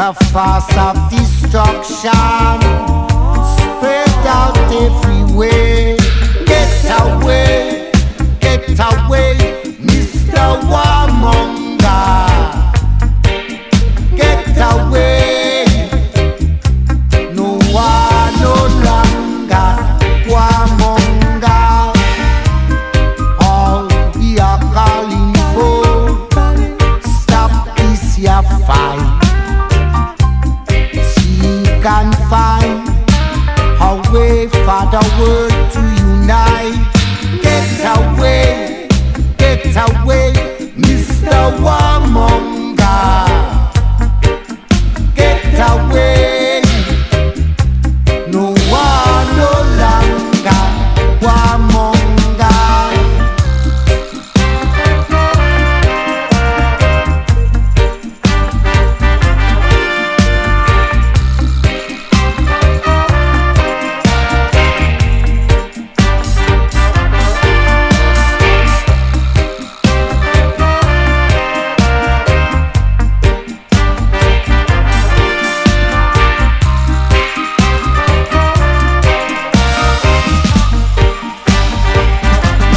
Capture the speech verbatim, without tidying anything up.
the force of destruction spread out everywhere. Get away, get away, Mister Warmonger. Get away, no one no longer Warmonger. All we are calling for, stop this your fight. Seek and find a way for the world to unite. Get away, get away.